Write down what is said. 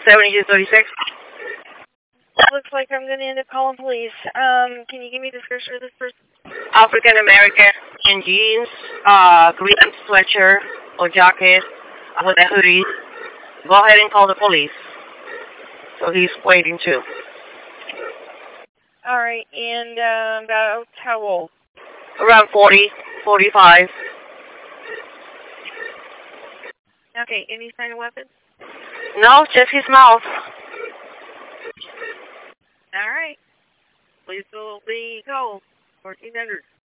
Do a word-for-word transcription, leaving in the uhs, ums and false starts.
seventy-two thirty-six. Looks like I'm going to end up calling police. Um, can you give me the description of this person? African American in jeans, uh, green sweatshirt or jacket with a hoodie. Go ahead and call the police. So he's waiting too. All right, and uh, about how old? Around forty, forty-five. Okay, any sign of weapons? No, just his mouth. All right. Please will be called. fourteen hundred.